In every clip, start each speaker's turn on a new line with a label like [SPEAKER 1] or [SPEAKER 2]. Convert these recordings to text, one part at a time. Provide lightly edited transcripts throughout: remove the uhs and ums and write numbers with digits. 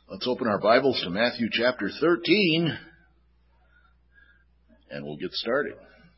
[SPEAKER 1] Let's open our Bibles to Matthew chapter 13, and we'll get started.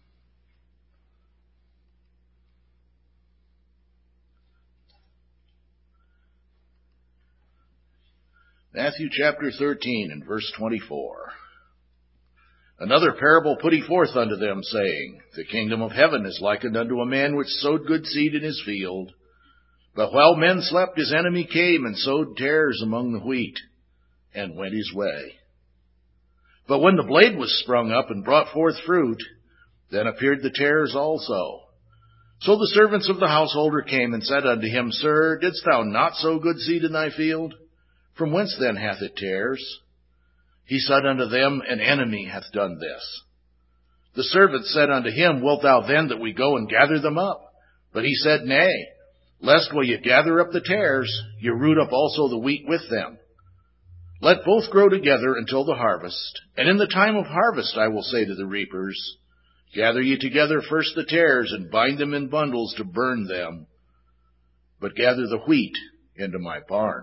[SPEAKER 1] Matthew chapter 13 and verse 24. Another parable put he forth unto them, saying, The kingdom of heaven is likened unto a man which sowed good seed in his field. But while men slept, his enemy came and sowed tares among the wheat, and went his way. But when the blade was sprung up and brought forth fruit, then appeared the tares also. So the servants of the householder came and said unto him, Sir, didst thou not sow good seed in thy field? From whence then hath it tares? He said unto them, An enemy hath done this. The servants said unto him, Wilt thou then that we go and gather them up? But he said, Nay, lest while ye gather up the tares, ye root up also the wheat with them. Let both grow together until the harvest. And in the time of harvest I will say to the reapers, Gather ye together first the tares, and bind them in bundles to burn them. But gather the wheat into my barn.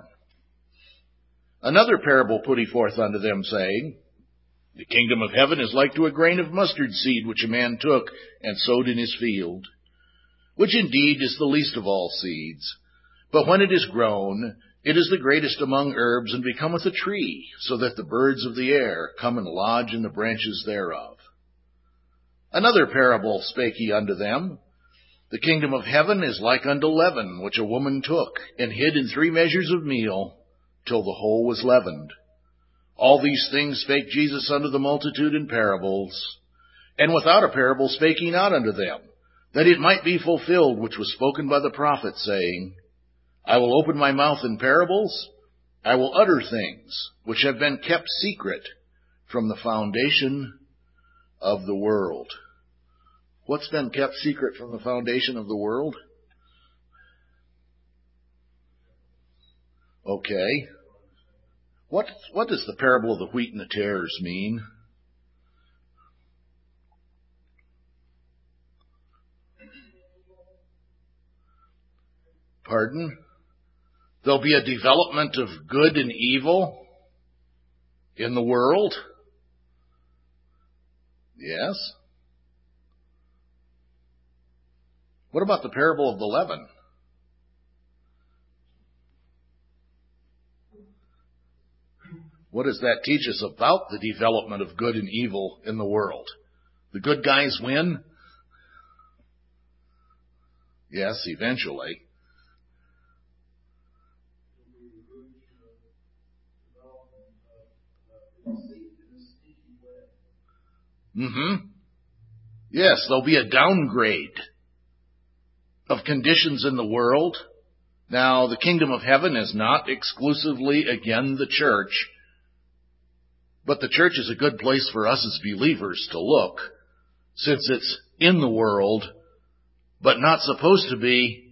[SPEAKER 1] Another parable put he forth unto them, saying, The kingdom of heaven is like to a grain of mustard seed, which a man took and sowed in his field, which indeed is the least of all seeds. But when it is grown, it is the greatest among herbs, and becometh a tree, so that the birds of the air come and lodge in the branches thereof. Another parable spake he unto them, The kingdom of heaven is like unto leaven, which a woman took, and hid in 3 measures of meal, till the whole was leavened. All these things spake Jesus unto the multitude in parables. And without a parable spake he not unto them, that it might be fulfilled which was spoken by the prophet, saying, I will open my mouth in parables, I will utter things which have been kept secret from the foundation of the world. What's been kept secret from the foundation of the world? Okay. What does the parable of the wheat and the tares mean? Pardon? There'll be a development of good and evil in the world? Yes. What about the parable of the leaven? What does that teach us about the development of good and evil in the world? The good guys win? Yes, eventually. Yes, there'll be a downgrade of conditions in the world. Now, the kingdom of heaven is not exclusively, again, the church. But the church is a good place for us as believers to look, since it's in the world, but not supposed to be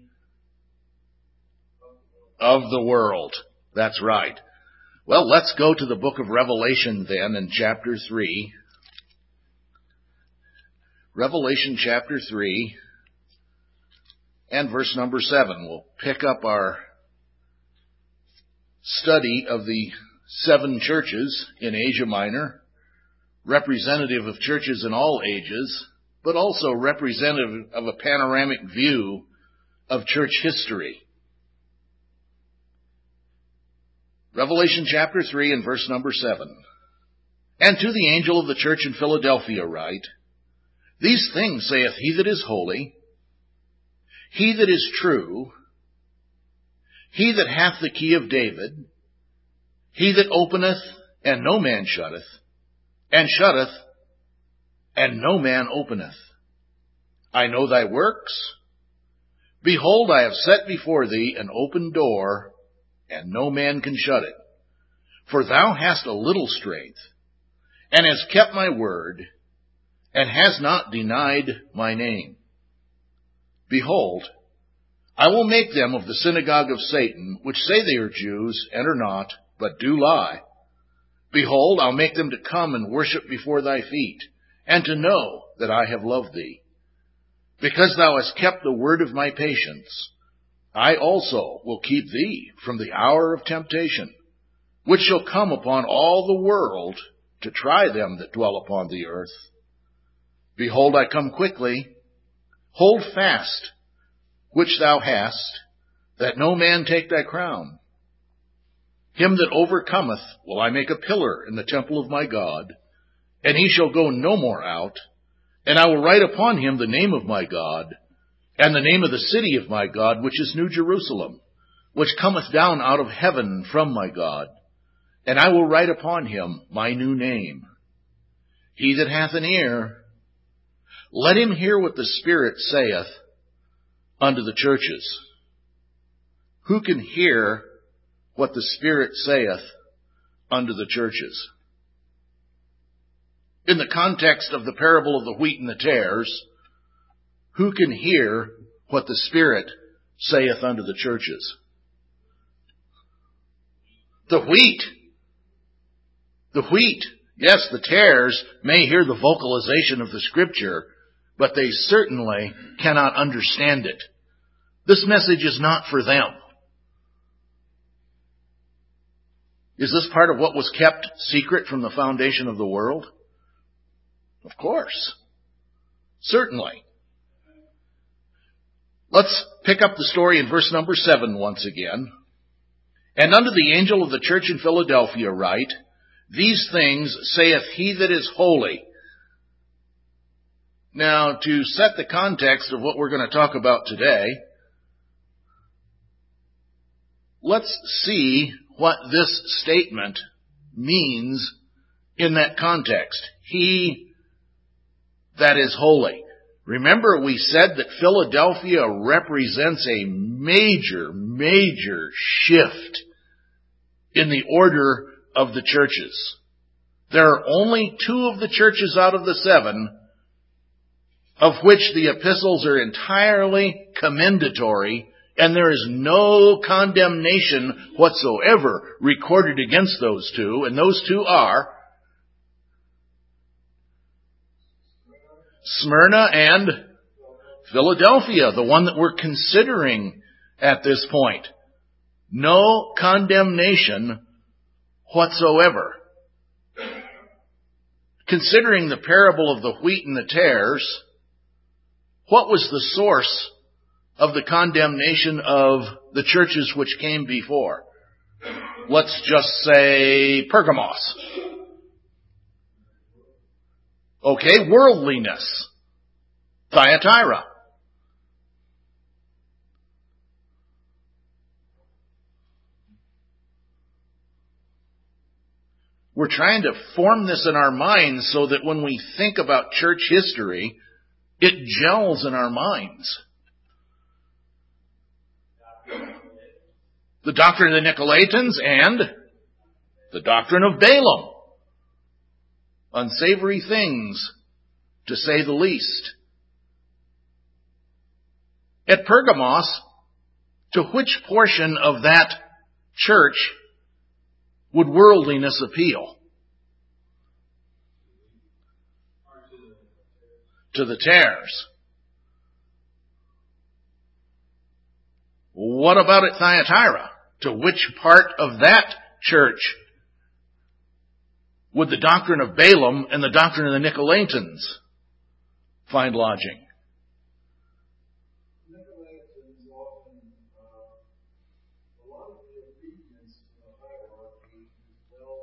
[SPEAKER 1] of the world. That's right. Well, let's go to the book of Revelation then in chapter 3. Revelation chapter 3 and verse number 7. We'll pick up our study of the 7 churches in Asia Minor, representative of churches in all ages, but also representative of a panoramic view of church history. Revelation chapter 3 and verse number 7. And to the angel of the church in Philadelphia write, These things saith he that is holy, he that is true, he that hath the key of David, he that openeth, and no man shutteth, and shutteth, and no man openeth. I know thy works. Behold, I have set before thee an open door, and no man can shut it. For thou hast a little strength, and hast kept my word, and hast not denied my name. Behold, I will make them of the synagogue of Satan, which say they are Jews, and are not, but do lie. Behold, I'll make them to come and worship before thy feet, and to know that I have loved thee. Because thou hast kept the word of my patience, I also will keep thee from the hour of temptation, which shall come upon all the world to try them that dwell upon the earth. Behold, I come quickly. Hold fast which thou hast, that no man take thy crown. Him that overcometh will I make a pillar in the temple of my God, and he shall go no more out. And I will write upon him the name of my God, and the name of the city of my God, which is New Jerusalem, which cometh down out of heaven from my God. And I will write upon him my new name. He that hath an ear, let him hear what the Spirit saith unto the churches. Who can hear what the Spirit saith unto the churches? In the context of the parable of the wheat and the tares, who can hear what the Spirit saith unto the churches? The wheat. The wheat. Yes, the tares may hear the vocalization of the Scripture, but they certainly cannot understand it. This message is not for them. Is this part of what was kept secret from the foundation of the world? Of course. Certainly. Let's pick up the story in verse number 7 once again. And unto the angel of the church in Philadelphia write, These things saith he that is holy. Now, to set the context of what we're going to talk about today, let's see what this statement means in that context. He that is holy. Remember, we said that Philadelphia represents a major shift in the order of the churches. There are only 2 of the churches out of the 7 of which the epistles are entirely commendatory, and there is no condemnation whatsoever recorded against those 2, and those 2 are Smyrna and Philadelphia, the one that we're considering at this point. No condemnation whatsoever. Considering the parable of the wheat and the tares, what was the source of the condemnation of the churches which came before? Let's just say Pergamos. Okay, worldliness. Thyatira. We're trying to form this in our minds so that when we think about church history, it gels in our minds. The doctrine of the Nicolaitans and the doctrine of Balaam. Unsavory things, to say the least. At Pergamos, to which portion of that church would worldliness appeal? To the tares. What about at Thyatira? To which part of that church would the doctrine of Balaam and the doctrine of the Nicolaitans find lodging?
[SPEAKER 2] Nicolaitans often, a lot of the obedience to the hierarchy is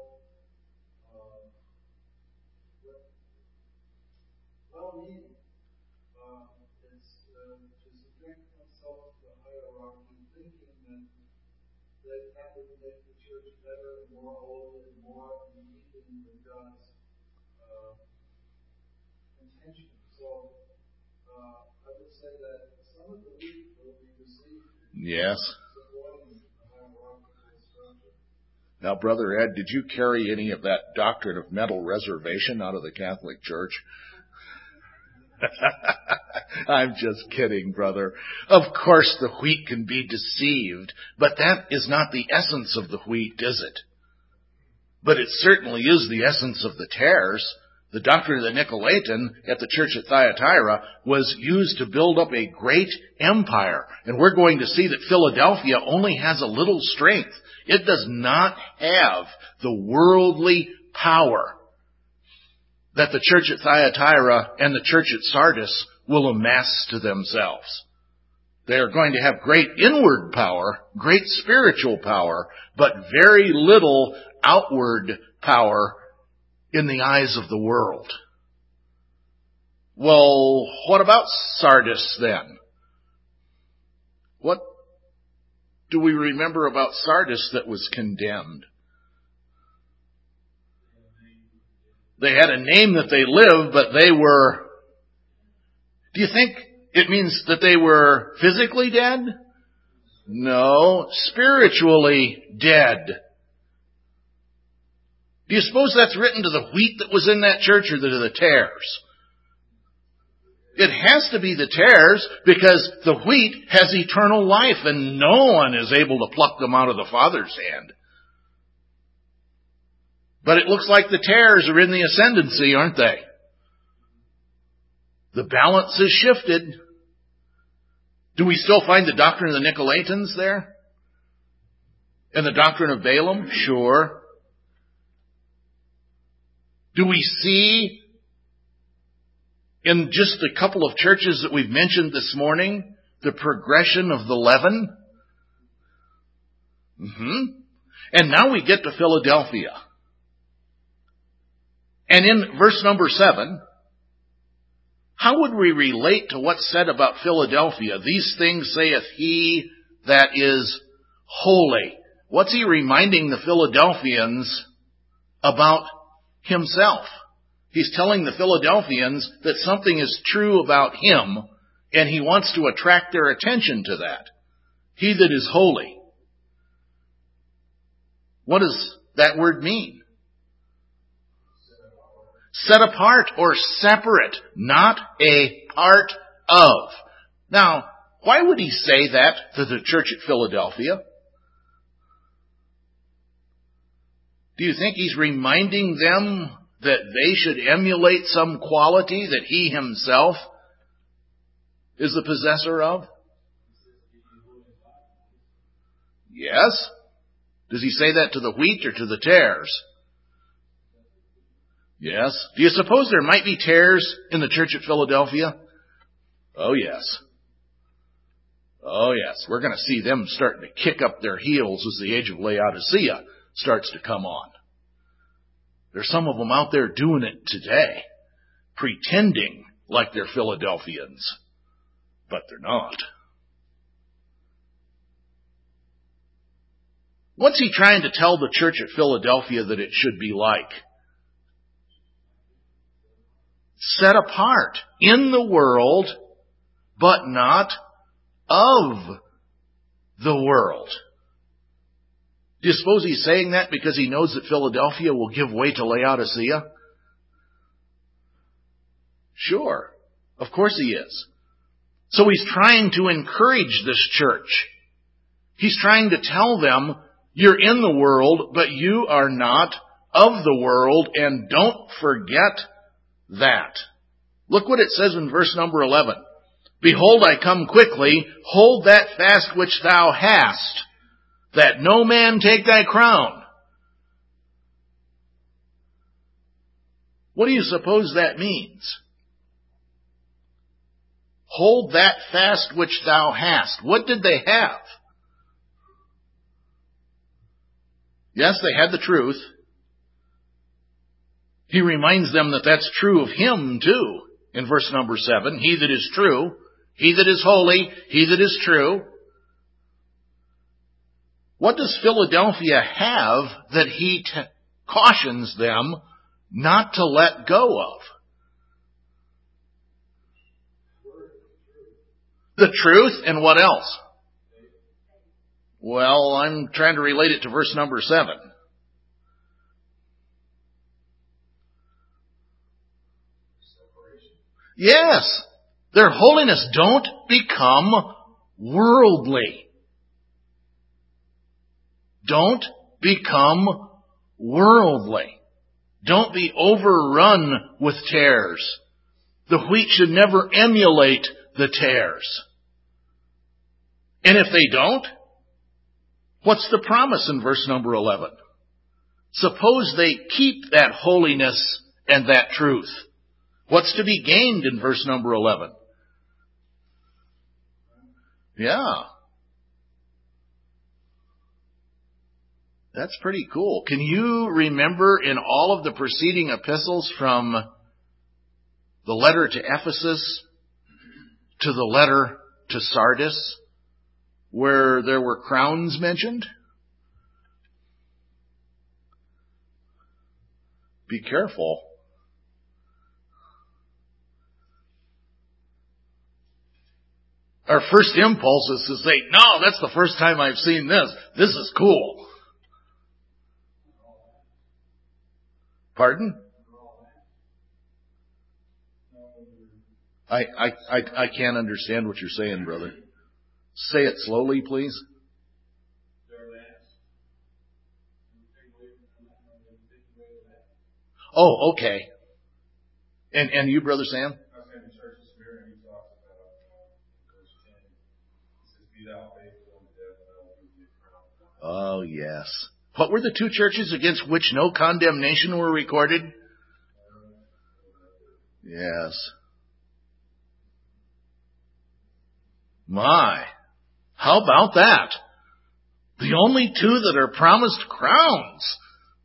[SPEAKER 2] well-meaning. It's to subject oneself to the hierarchy, thinking that would make the church better and more holy and more in keeping with God's intention. So I would say that some of the weak will be received.
[SPEAKER 1] Yes.
[SPEAKER 2] Supporting the hierarchical structure.
[SPEAKER 1] Now, Brother Ed, did you carry any of that doctrine of mental reservation out of the Catholic Church? I'm just kidding, brother. Of course the wheat can be deceived, but that is not the essence of the wheat, is it? But it certainly is the essence of the tares. The doctrine of the Nicolaitan at the church at Thyatira was used to build up a great empire. And we're going to see that Philadelphia only has a little strength. It does not have the worldly power that the church at Thyatira and the church at Sardis will amass to themselves. They are going to have great inward power, great spiritual power, but very little outward power in the eyes of the world. Well, what about Sardis then? What do we remember about Sardis that was condemned? They had a name that they lived, but they were... Do you think it means that they were physically dead? No, spiritually dead. Do you suppose that's written to the wheat that was in that church or to the tares? It has to be the tares, because the wheat has eternal life and no one is able to pluck them out of the Father's hand. But it looks like the tares are in the ascendancy, aren't they? The balance is shifted. Do we still find the doctrine of the Nicolaitans there? And the doctrine of Balaam? Sure. Do we see in just a couple of churches that we've mentioned this morning the progression of the leaven? And now we get to Philadelphia. And in verse number 7, how would we relate to what's said about Philadelphia? These things saith he that is holy. What's he reminding the Philadelphians about himself? He's telling the Philadelphians that something is true about him, and he wants to attract their attention to that. He that is holy. What does that word mean? Set apart or separate, not a part of. Now, why would he say that to the church at Philadelphia? Do you think he's reminding them that they should emulate some quality that he himself is the possessor of? Yes. Does he say that to the wheat or to the tares? Yes. Do you suppose there might be tares in the church at Philadelphia? Oh, yes. Oh, yes. We're going to see them starting to kick up their heels as the age of Laodicea starts to come on. There's some of them out there doing it today, pretending like they're Philadelphians, but they're not. What's he trying to tell the church at Philadelphia that it should be like? Set apart in the world, but not of the world. Do you suppose he's saying that because he knows that Philadelphia will give way to Laodicea? Sure. Of course he is. So he's trying to encourage this church. He's trying to tell them, you're in the world, but you are not of the world, and don't forget that. Look what it says in verse number 11. Behold, I come quickly. Hold that fast which thou hast, that no man take thy crown. What do you suppose that means? Hold that fast which thou hast. What did they have? Yes, they had the truth. He reminds them that that's true of him too. In verse number 7, he that is true, he that is holy, he that is true. What does Philadelphia have that he cautions them not to let go of? The truth, and what else? Well, I'm trying to relate it to verse number 7. Yes, their holiness. Don't become worldly. Don't become worldly. Don't be overrun with tares. The wheat should never emulate the tares. And if they don't, What's the promise in verse number 11? Suppose they keep that holiness and that truth. What's to be gained in verse number 11? Yeah. That's pretty cool. Can you remember in all of the preceding epistles from the letter to Ephesus to the letter to Sardis where there were crowns mentioned? Be careful. Our first impulse is to say, no, that's the first time I've seen this. This is cool. Pardon? I can't understand what you're saying, brother. Say it slowly, please. Oh, okay. And you, Brother Sam? Oh, yes. What were the two churches against which no condemnation were recorded? Yes. My, how about that? The only two that are promised crowns.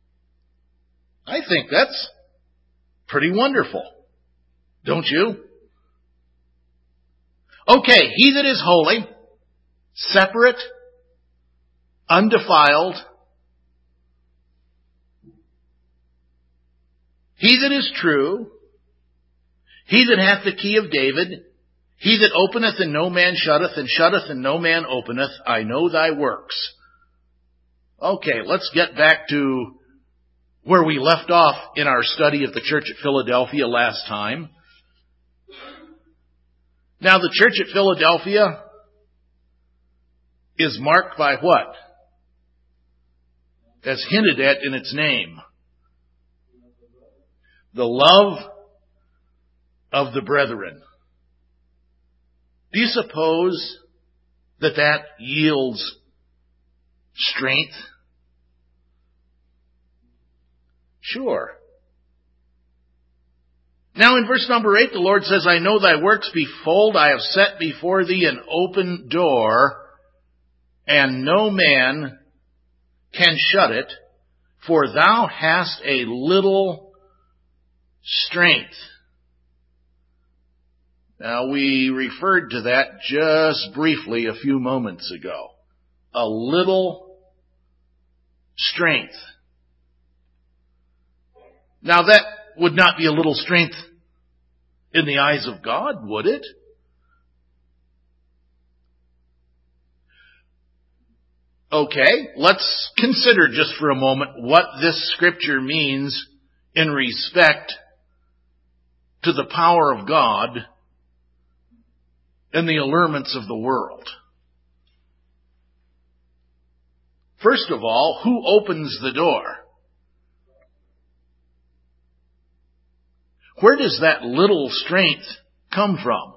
[SPEAKER 1] I think that's pretty wonderful. Don't you? Okay, he that is holy, separate, undefiled, he that is true, he that hath the key of David, he that openeth and no man shutteth, and shutteth and no man openeth, I know thy works. Okay, let's get back to where we left off in our study of the church at Philadelphia last time. Now, the church at Philadelphia is marked by what? As hinted at in its name. The love of the brethren. Do you suppose that yields strength? Sure. Now in verse number 8, the Lord says, I know thy works, behold, I have set before thee an open door, and no man can shut it, for thou hast a little strength. Now we referred to that just briefly a few moments ago. A little strength. Now that would not be a little strength in the eyes of God, would it? Okay, let's consider just for a moment what this scripture means in respect to the power of God and the allurements of the world. First of all, who opens the door? Where does that little strength come from?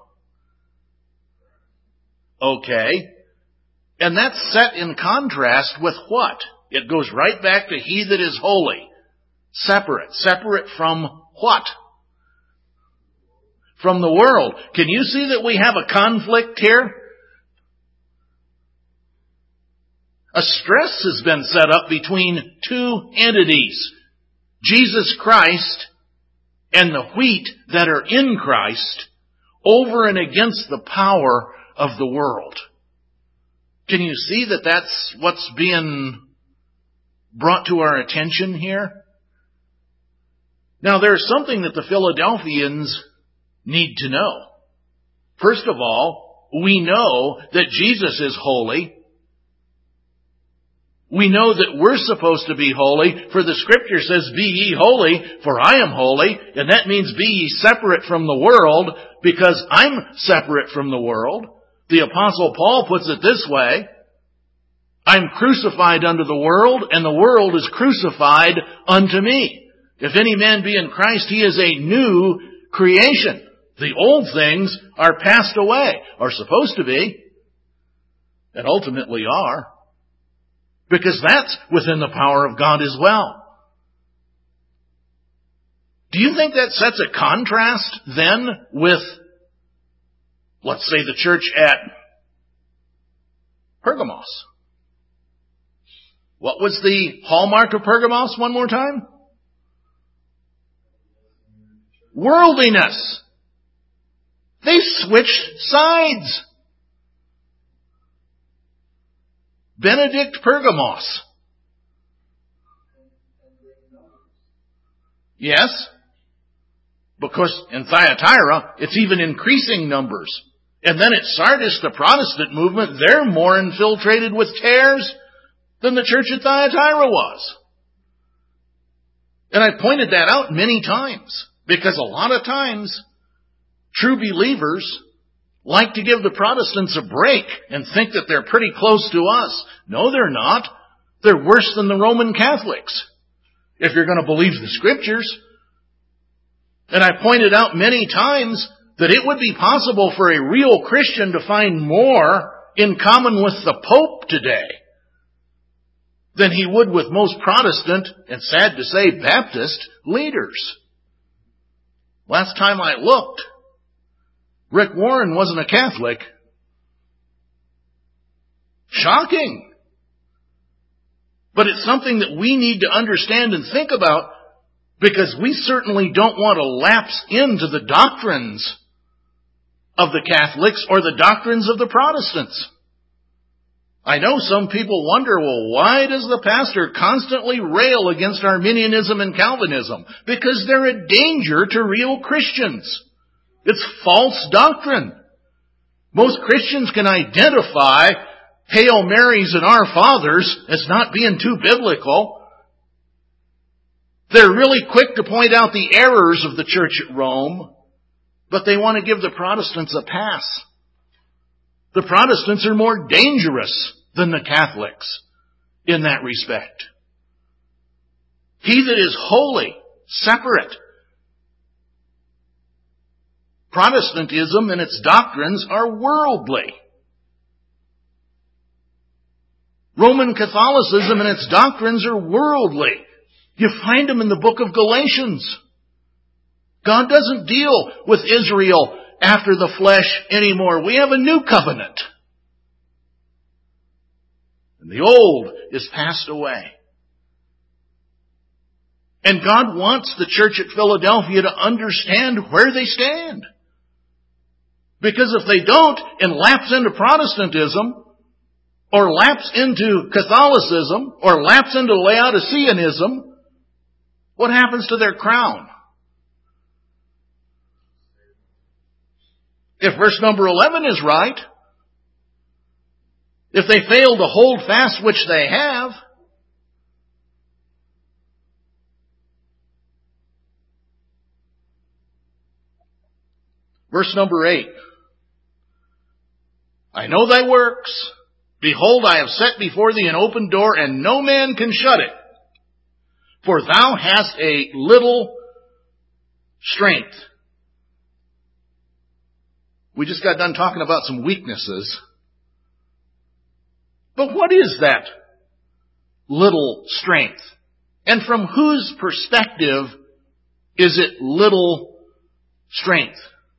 [SPEAKER 1] Okay. And that's set in contrast with what? It goes right back to he that is holy. Separate. Separate from what? From the world. Can you see that we have a conflict here? A stress has been set up between two entities. Jesus Christ and the wheat that are in Christ over and against the power of the world. Can you see that that's what's being brought to our attention here? Now there's something that the Philadelphians need to know. First of all, we know that Jesus is holy. We know that we're supposed to be holy, for the scripture says, be ye holy, for I am holy, and that means be ye separate from the world, because I'm separate from the world. The Apostle Paul puts it this way, I'm crucified unto the world, and the world is crucified unto me. If any man be in Christ, he is a new creation. The old things are passed away, are supposed to be, and ultimately are. because that's within the power of God as well. Do you think that sets a contrast then with, let's say, the church at Pergamos? What was the hallmark of Pergamos one more time? Worldliness. They switched sides. Benedict Pergamos. Yes. Because in Thyatira, it's even increasing numbers. And then at Sardis, the Protestant movement, they're more infiltrated with tares than the church at Thyatira was. And I pointed that out many times, because a lot of times, true believers like to give the Protestants a break and think that they're pretty close to us. No, they're not. They're worse than the Roman Catholics, if you're going to believe the Scriptures. And I pointed out many times that it would be possible for a real Christian to find more in common with the Pope today than he would with most Protestant, and sad to say, Baptist leaders. Last time I looked, Rick Warren wasn't a Catholic. Shocking. But it's something that we need to understand and think about, because we certainly don't want to lapse into the doctrines of the Catholics or the doctrines of the Protestants. I know some people wonder, well, why does the pastor constantly rail against Arminianism and Calvinism? Because they're a danger to real Christians. It's false doctrine. Most Christians can identify Hail Marys and Our Fathers as not being too biblical. They're really quick to point out the errors of the church at Rome, but they want to give the Protestants a pass. The Protestants are more dangerous than the Catholics in that respect. He that is holy, separate. Protestantism and its doctrines are worldly. Roman Catholicism and its doctrines are worldly. You find them in the book of Galatians. God doesn't deal with Israel after the flesh anymore. We have a new covenant. And the old is passed away. And God wants the church at Philadelphia to understand where they stand. Because if they don't and lapse into Protestantism, or lapse into Catholicism, or lapse into Laodiceanism, what happens to their crown? If verse number 11 is right, if they fail to hold fast which they have, verse number 8, I know thy works. Behold, I have set before thee an open door, and no man can shut it. For thou hast a little strength. We just got done talking about some weaknesses. But what is that little strength? And from whose perspective is it little strength?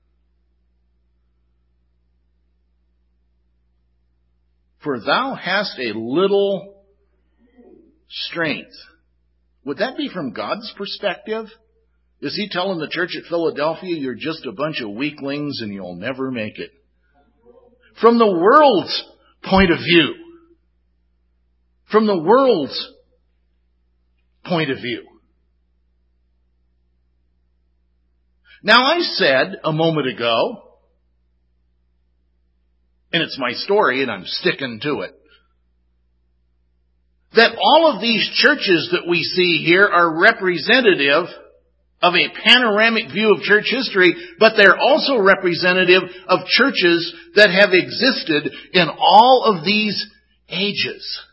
[SPEAKER 1] For thou hast a little strength. Would that be from God's perspective? Is he telling the church at Philadelphia, you're just a bunch of weaklings and you'll never make it? From the world's point of view. From the world's point of view. Now I said a moment ago, and it's my story and I'm sticking to it, that all of these churches that we see here are representative of a panoramic view of church history, but they're also representative of churches that have existed in all of these ages.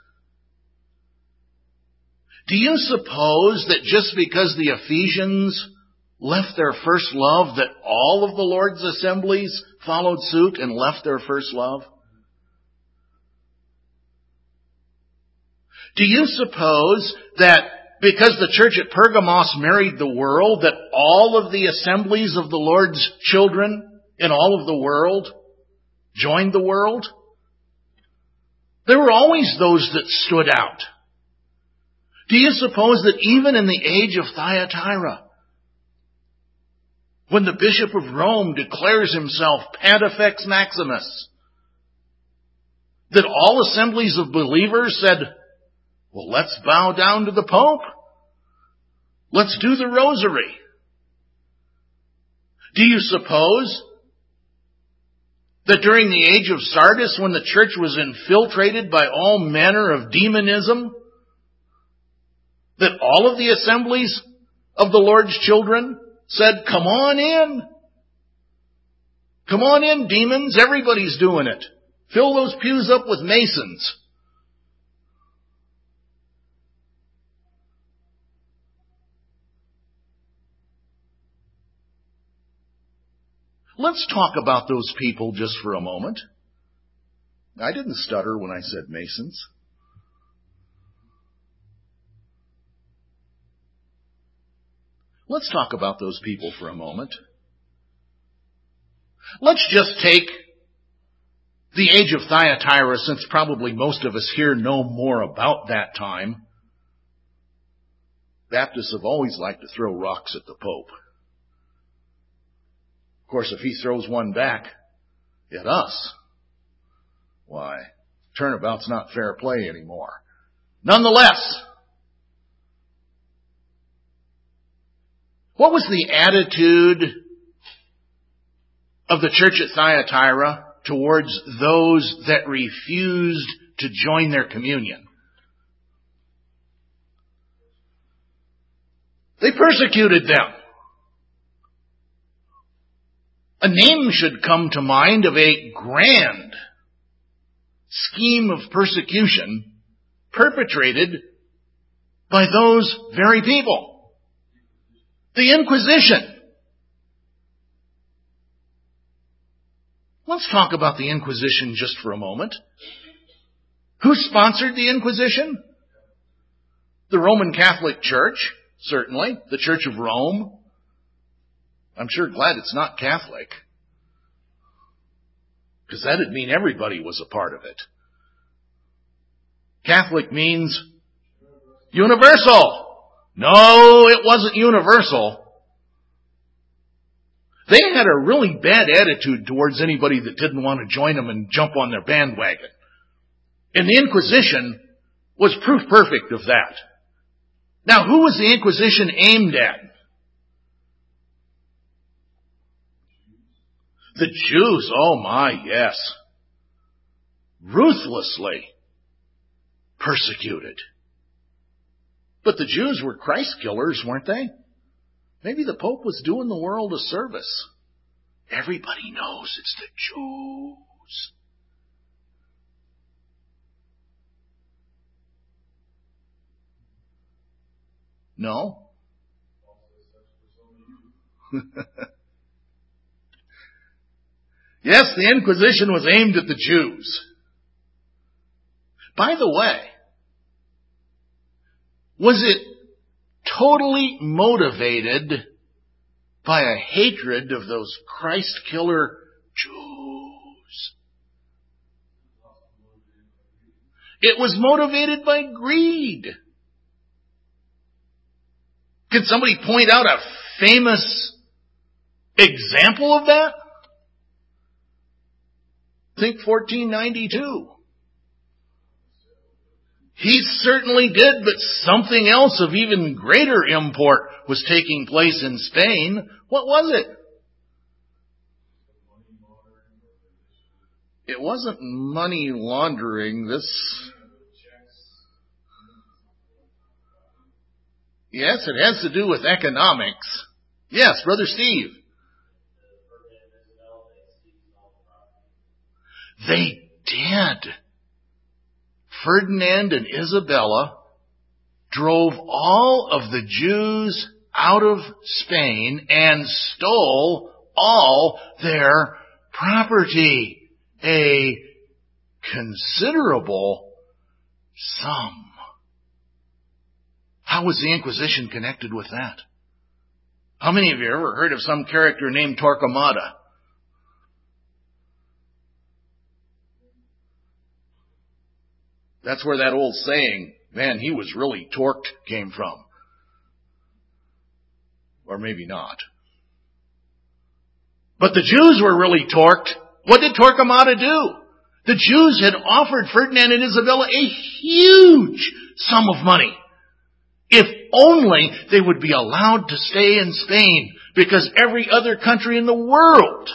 [SPEAKER 1] Do you suppose that just because the Ephesians left their first love, that all of the Lord's assemblies followed suit and left their first love? Do you suppose that because the church at Pergamos married the world, that all of the assemblies of the Lord's children in all of the world joined the world? There were always those that stood out. Do you suppose that even in the age of Thyatira, when the Bishop of Rome declares himself Pontifex Maximus, that all assemblies of believers said, well, let's bow down to the Pope. Let's do the rosary. Do you suppose that during the age of Sardis, when the church was infiltrated by all manner of demonism, that all of the assemblies of the Lord's children said, come on in. Come on in, demons. Everybody's doing it. Fill those pews up with Masons. Let's talk about those people just for a moment. I didn't stutter when I said Masons. Let's talk about those people for a moment. Let's just take the age of Thyatira, since probably most of us here know more about that time. Baptists have always liked to throw rocks at the Pope. Of course, if he throws one back at us, why, turnabout's not fair play anymore. Nonetheless, what was the attitude of the church at Thyatira towards those that refused to join their communion? They persecuted them. A name should come to mind of a grand scheme of persecution perpetrated by those very people. The Inquisition. Let's talk about the Inquisition just for a moment. Who sponsored the Inquisition? The Roman Catholic Church, certainly. The Church of Rome. I'm sure glad it's not Catholic, because that'd mean everybody was a part of it. Catholic means universal. No, it wasn't universal. They had a really bad attitude towards anybody that didn't want to join them and jump on their bandwagon. And the Inquisition was proof perfect of that. Now, who was the Inquisition aimed at? The Jews, oh my, yes. Ruthlessly persecuted. But the Jews were Christ killers, weren't they? Maybe the Pope was doing the world a service. Everybody knows it's the Jews. No? Yes, the Inquisition was aimed at the Jews. By the way, was it totally motivated by a hatred of those Christ killer Jews? It was motivated by greed. Can somebody point out a famous example of that? Think 1492. He certainly did, but something else of even greater import was taking place in Spain. What was it? It wasn't money laundering. Yes, it has to do with economics. Yes, Brother Steve. They did. Ferdinand and Isabella drove all of the Jews out of Spain and stole all their property. A considerable sum. How was the Inquisition connected with that? How many of you ever heard of some character named Torquemada? That's where that old saying, man, he was really torqued, came from. Or maybe not. But the Jews were really torqued. What did Torquemada do? The Jews had offered Ferdinand and Isabella a huge sum of money. If only they would be allowed to stay in Spain, because every other country in the world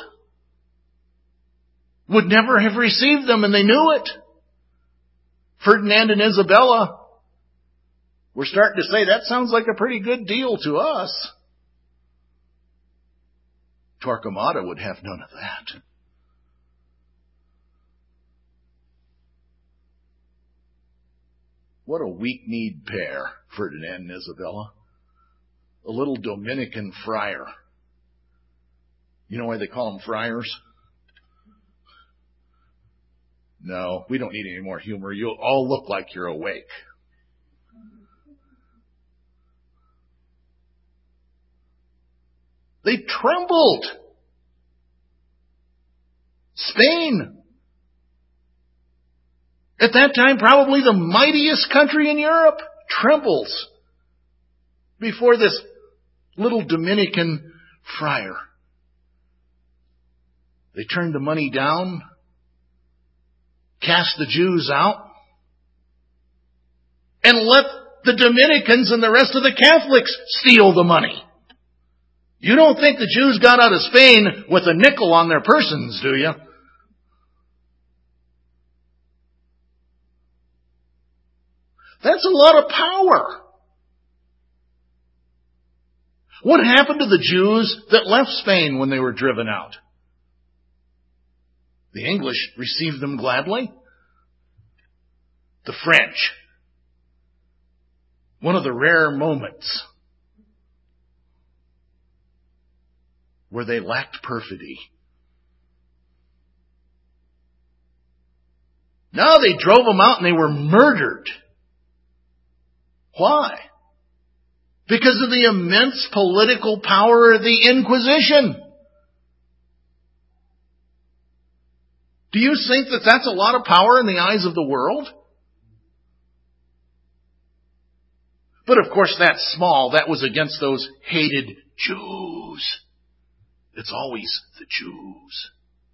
[SPEAKER 1] would never have received them, and they knew it. Ferdinand and Isabella were starting to say, that sounds like a pretty good deal to us. Torquemada would have none of that. What a weak-kneed pair, Ferdinand and Isabella. A little Dominican friar. You know why they call them friars? No, we don't need any more humor. You'll all look like you're awake. They trembled. Spain, at that time probably the mightiest country in Europe, trembles before this little Dominican friar. They turned the money down, cast the Jews out, and let the Dominicans and the rest of the Catholics steal the money. You don't think the Jews got out of Spain with a nickel on their persons, do you? That's a lot of power. What happened to the Jews that left Spain when they were driven out? The English received them gladly. The French, one of the rare moments where they lacked perfidy. No, they drove them out and they were murdered. Why? Because of the immense political power of the Inquisition. Do you think that that's a lot of power in the eyes of the world? But of course that's small. That was against those hated Jews. It's always the Jews.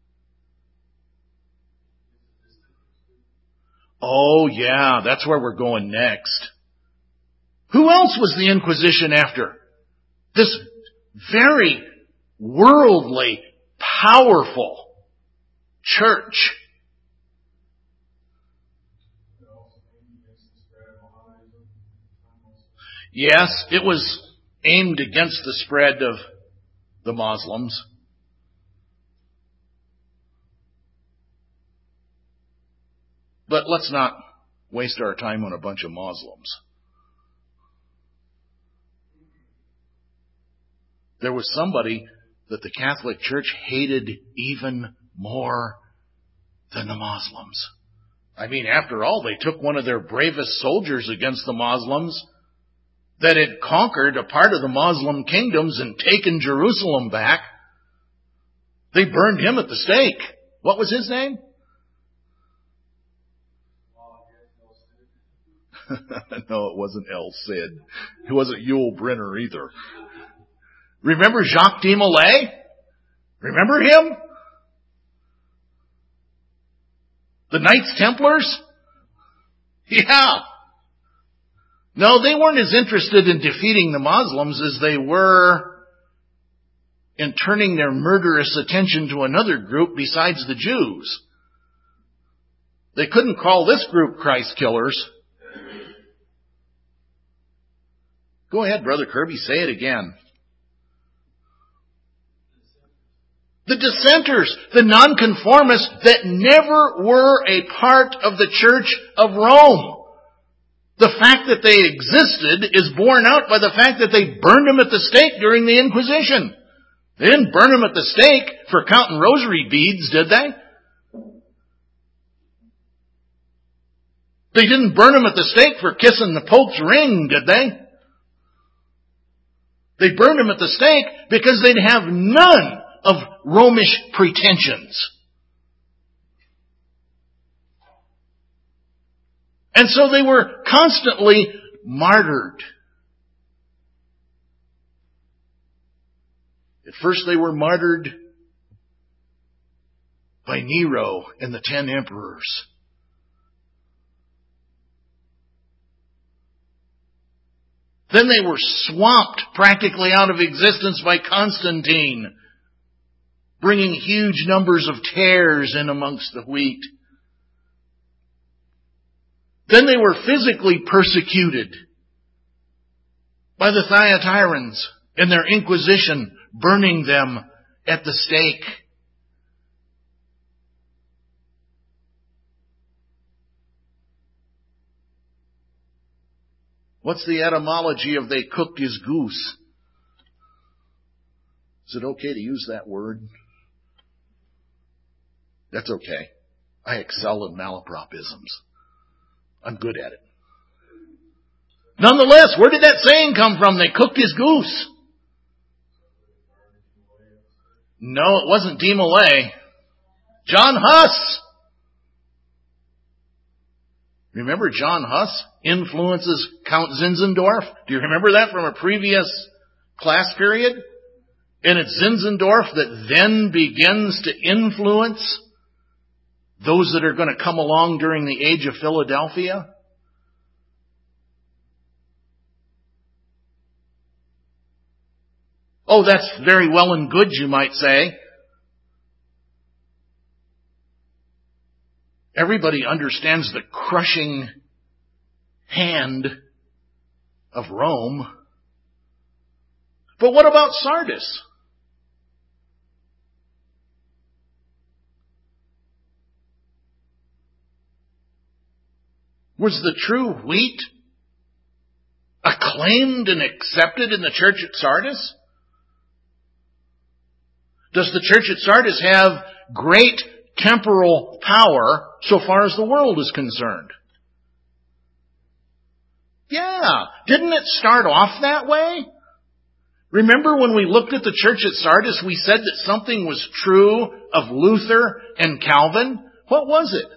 [SPEAKER 1] Oh yeah, that's where we're going next. Who else was the Inquisition after? This very worldly, powerful church. Yes, it was aimed against the spread of the Muslims. But let's not waste our time on a bunch of Muslims. There was somebody that the Catholic Church hated even more than the Muslims. I mean, after all, they took one of their bravest soldiers against the Muslims that had conquered a part of the Muslim kingdoms and taken Jerusalem back. They burned him at the stake. What was his name? No, it wasn't El Cid. It wasn't Yul Brynner either. Remember Jacques de Molay? Remember him? The Knights Templars? Yeah. No, they weren't as interested in defeating the Muslims as they were in turning their murderous attention to another group besides the Jews. They couldn't call this group Christ killers. Go ahead, Brother Kirby, say it again. The dissenters, the nonconformists that never were a part of the Church of Rome. The fact that they existed is borne out by the fact that they burned them at the stake during the Inquisition. They didn't burn them at the stake for counting rosary beads, did they? They didn't burn them at the stake for kissing the Pope's ring, did they? They burned him at the stake because they'd have none of Romish pretensions. And so they were constantly martyred. At first they were martyred by Nero and the 10 emperors. Then they were swamped practically out of existence by Constantine, bringing huge numbers of tares in amongst the wheat. Then they were physically persecuted by the Thyatirans in their Inquisition, burning them at the stake. What's the etymology of they cooked his goose? Is it okay to use that word? That's okay. I excel in malapropisms. I'm good at it. Nonetheless, where did that saying come from? They cooked his goose. No, it wasn't De Molay. John Huss. Remember John Huss influences Count Zinzendorf? Do you remember that from a previous class period? And it's Zinzendorf that then begins to influence those that are going to come along during the Age of Philadelphia. Oh, that's very well and good, you might say. Everybody understands the crushing hand of Rome. But what about Sardis? Was the true wheat acclaimed and accepted in the church at Sardis? Does the church at Sardis have great temporal power so far as the world is concerned? Yeah. Didn't it start off that way? Remember when we looked at the church at Sardis, we said that something was true of Luther and Calvin? What was it?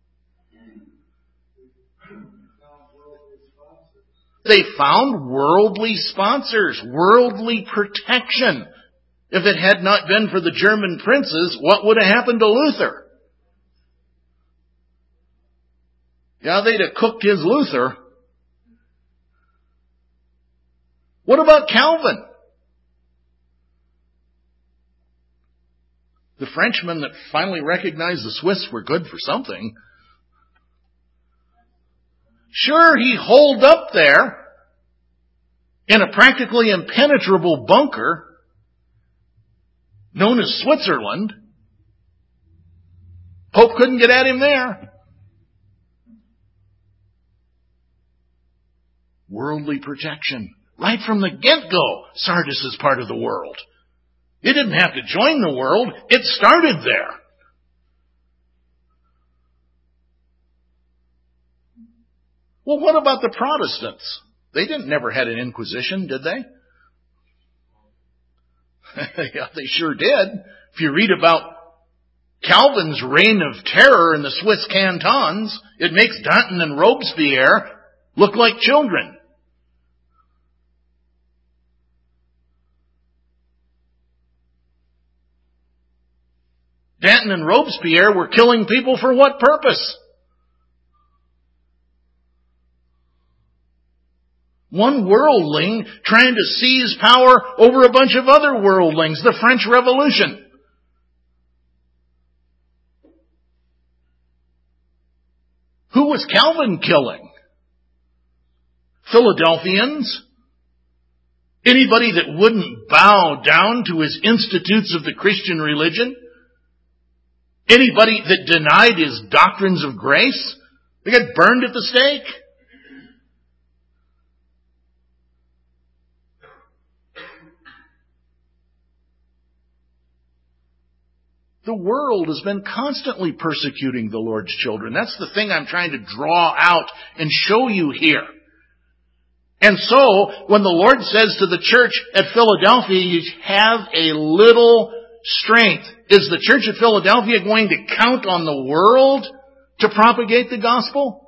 [SPEAKER 1] They found worldly sponsors, worldly protection. If it had not been for the German princes, what would have happened to Luther? Yeah, they'd have cooked his Luther. What about Calvin? The Frenchman that finally recognized the Swiss were good for something. Sure, he holed up there in a practically impenetrable bunker known as Switzerland. Pope couldn't get at him there. Worldly protection. Right from the get-go, Sardis is part of the world. It didn't have to join the world. It started there. Well, what about the Protestants? They never had an Inquisition, did they? Yeah, they sure did. If you read about Calvin's reign of terror in the Swiss cantons, it makes Danton and Robespierre look like children. Danton and Robespierre were killing people for what purpose? One worldling trying to seize power over a bunch of other worldlings, the French Revolution. Who was Calvin killing? Philadelphians? Anybody that wouldn't bow down to his institutes of the Christian religion? Anybody that denied his doctrines of grace? They got burned at the stake. The world has been constantly persecuting the Lord's children. That's the thing I'm trying to draw out and show you here. And so, when the Lord says to the church at Philadelphia, you have a little strength, is the church at Philadelphia going to count on the world to propagate the gospel?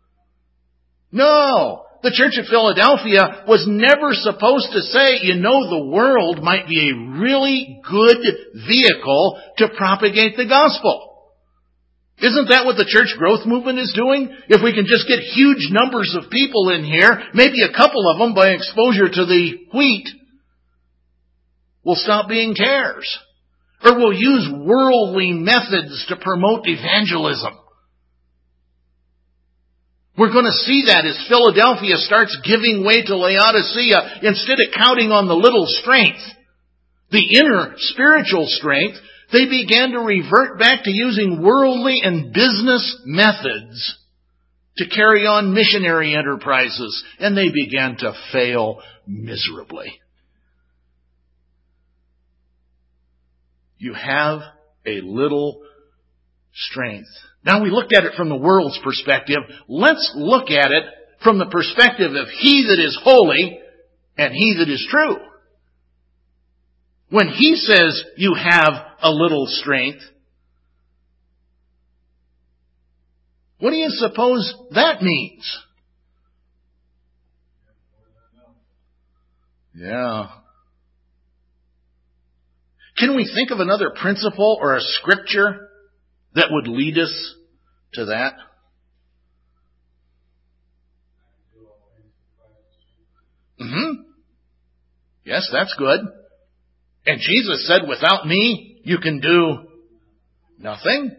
[SPEAKER 1] No. The church at Philadelphia was never supposed to say, the world might be a really good vehicle to propagate the gospel. Isn't that what the church growth movement is doing? If we can just get huge numbers of people in here, maybe a couple of them by exposure to the wheat, will stop being tares. Or will use worldly methods to promote evangelism. We're going to see that as Philadelphia starts giving way to Laodicea. Instead of counting on the little strength, the inner spiritual strength, they began to revert back to using worldly and business methods to carry on missionary enterprises. And they began to fail miserably. You have a little strength. Now we looked at it from the world's perspective. Let's look at it from the perspective of He that is holy and He that is true. When He says you have a little strength, what do you suppose that means? Yeah. Can we think of another principle or a scripture that would lead us to that? Yes, that's good. And Jesus said, without me, you can do nothing.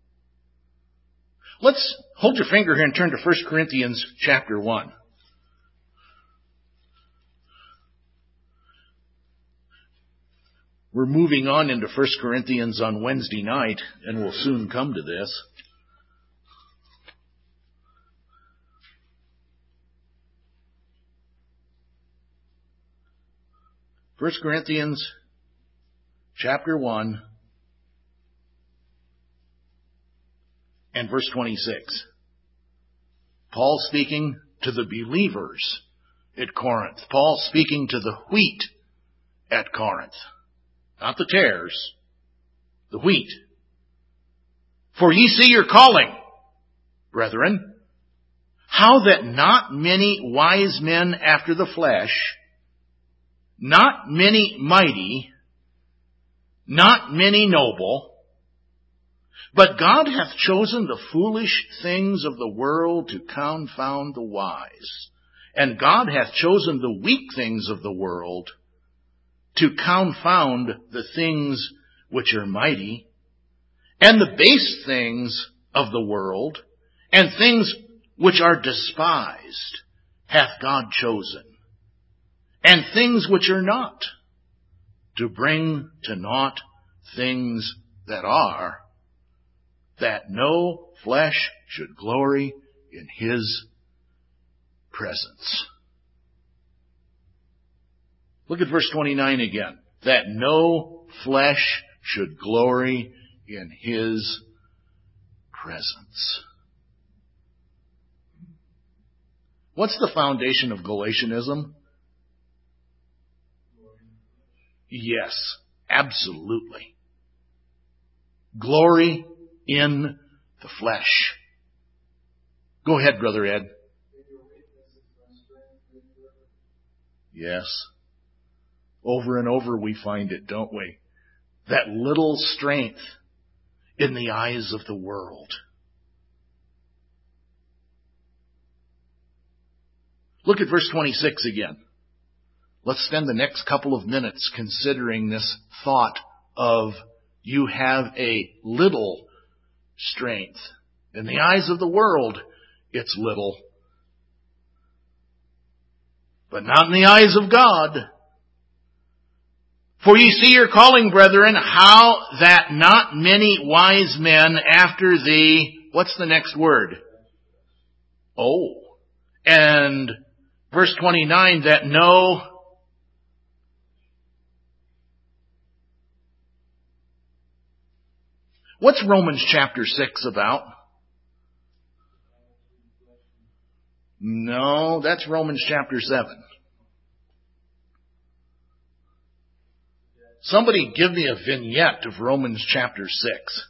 [SPEAKER 1] Let's hold your finger here and turn to 1 Corinthians chapter 1. We're moving on into 1 Corinthians on Wednesday night, and we'll soon come to this. First Corinthians chapter 1 and verse 26. Paul speaking to the believers at Corinth. Paul speaking to the wheat at Corinth. Not the tares, the wheat. For ye see your calling, brethren, how that not many wise men after the flesh, not many mighty, not many noble, but God hath chosen the foolish things of the world to confound the wise. And God hath chosen the weak things of the world to confound the things which are mighty, and the base things of the world, and things which are despised, hath God chosen, and things which are not, to bring to naught things that are, that no flesh should glory in His presence. Look at verse 29 again. That no flesh should glory in His presence. What's the foundation of Galatianism? Yes, absolutely. Glory in the flesh. Go ahead, Brother Ed. Yes. Over and over we find it, don't we? That little strength in the eyes of the world. Look at verse 26 again. Let's spend the next couple of minutes considering this thought of you have a little strength. In the eyes of the world, it's little. But not in the eyes of God. For ye see your calling, brethren, how that not many wise men after the, what's the next word? Oh. And verse 29, that no, what's Romans chapter 6 about? No, that's Romans chapter 7. Somebody give me a vignette of Romans chapter 6.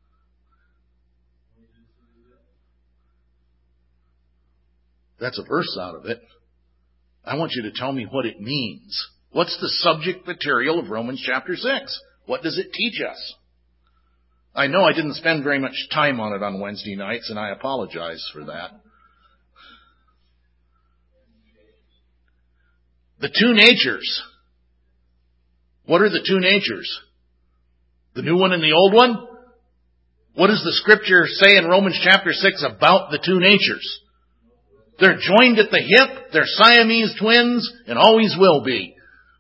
[SPEAKER 1] That's a verse out of it. I want you to tell me what it means. What's the subject material of Romans chapter 6? What does it teach us? I know I didn't spend very much time on it on Wednesday nights, and I apologize for that. The two natures. What are the two natures? The new one and the old one? What does the Scripture say in Romans chapter 6 about the two natures? They're joined at the hip, they're Siamese twins, and always will be.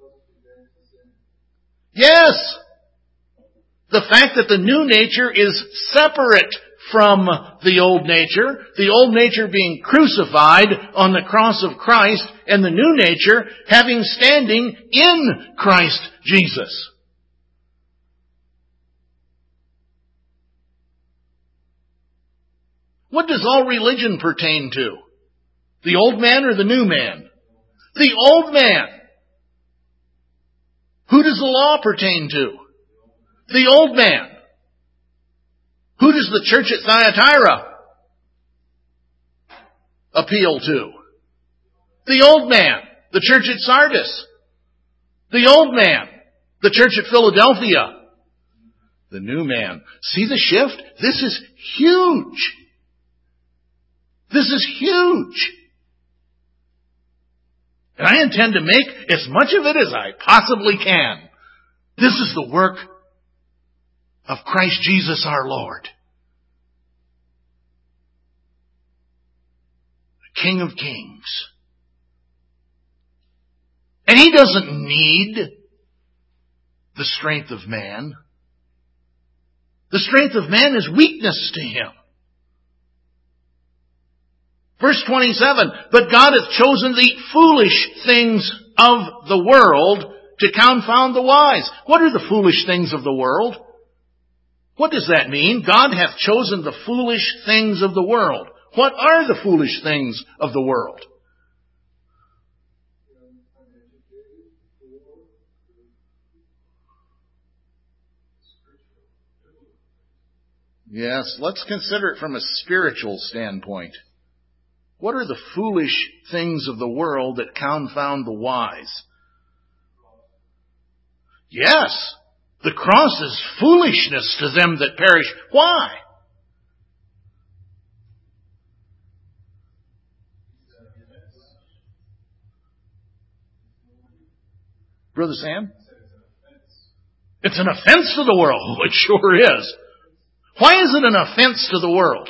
[SPEAKER 1] Yes! The fact that the new nature is separate from the old nature being crucified on the cross of Christ, and the new nature having standing in Christ Jesus. What does all religion pertain to? The old man or the new man? The old man. Who does the law pertain to? The old man. Who does the church at Thyatira appeal to? The old man. The church at Sardis. The old man. The church at Philadelphia. The new man. See the shift? This is huge. This is huge. And I intend to make as much of it as I possibly can. This is the work of Christ Jesus our Lord. The King of Kings. And He doesn't need the strength of man. The strength of man is weakness to Him. Verse 27, but God hath chosen the foolish things of the world to confound the wise. What are the foolish things of the world? What does that mean? God hath chosen the foolish things of the world. What are the foolish things of the world? Yes, let's consider it from a spiritual standpoint. What are the foolish things of the world that confound the wise? Yes, the cross is foolishness to them that perish. Why? Brother Sam? It's an offense to the world. Oh, it sure is. Why is it an offense to the world?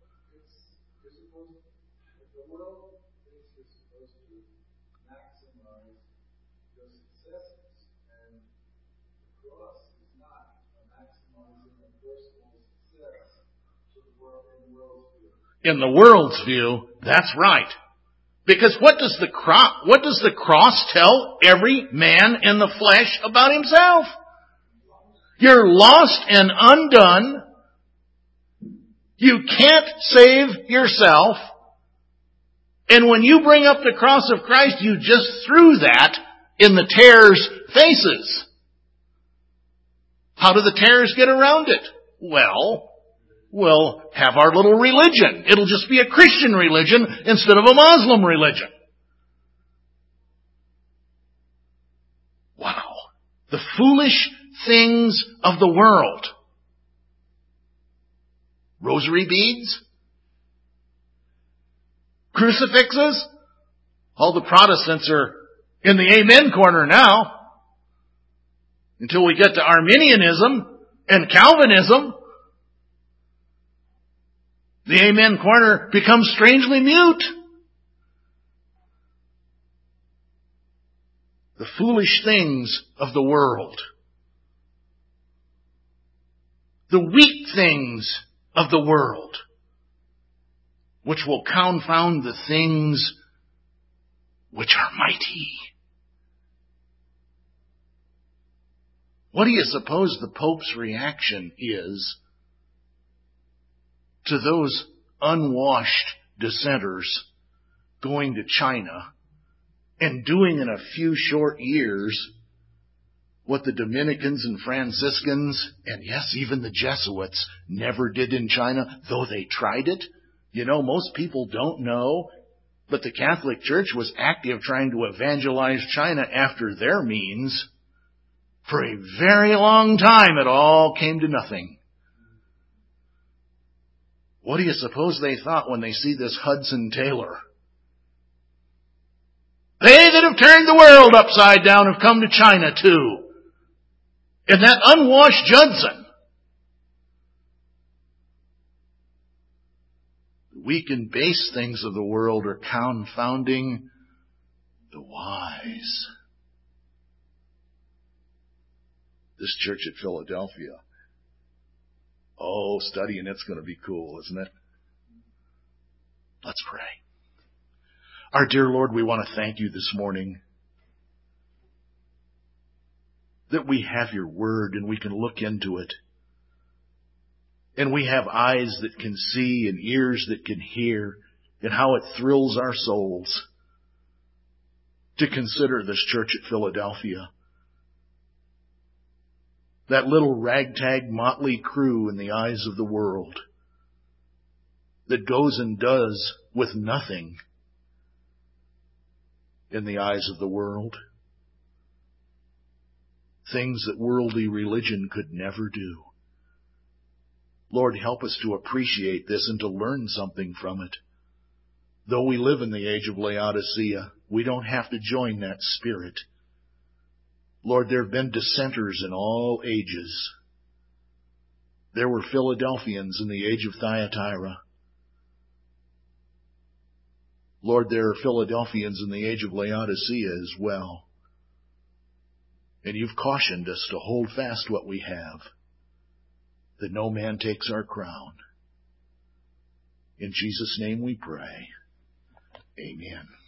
[SPEAKER 1] In the world's view, that's right. Because what does the cross tell every man in the flesh about himself? You're lost and undone. You can't save yourself. And when you bring up the cross of Christ, you just threw that in the tares' faces. How do the tares get around it? Well, we'll have our little religion. It'll just be a Christian religion instead of a Muslim religion. Wow. The foolish things of the world. Rosary beads? Crucifixes? All the Protestants are in the amen corner now. Until we get to Arminianism and Calvinism, the amen corner becomes strangely mute. The foolish things of the world. The weak things of the world, which will confound the things which are mighty. What do you suppose the Pope's reaction is to those unwashed dissenters going to China and doing in a few short years what the Dominicans and Franciscans, and yes, even the Jesuits, never did in China, though they tried it. You know, most people don't know, but the Catholic Church was active trying to evangelize China after their means. For a very long time, it all came to nothing. What do you suppose they thought when they see this Hudson Taylor? They that have turned the world upside down have come to China too. And that unwashed Judson. The weak and base things of the world are confounding the wise. This church at Philadelphia. Oh, studying it's going to be cool, isn't it? Let's pray. Our dear Lord, we want to thank you this morning that we have your word and we can look into it. And we have eyes that can see and ears that can hear, and how it thrills our souls to consider this church at Philadelphia. That little ragtag motley crew in the eyes of the world that goes and does with nothing in the eyes of the world. Things that worldly religion could never do. Lord, help us to appreciate this and to learn something from it. Though we live in the age of Laodicea, we don't have to join that spirit. Lord, there have been dissenters in all ages. There were Philadelphians in the age of Thyatira. Lord, there are Philadelphians in the age of Laodicea as well. And you've cautioned us to hold fast what we have, that no man takes our crown. In Jesus' name we pray. Amen.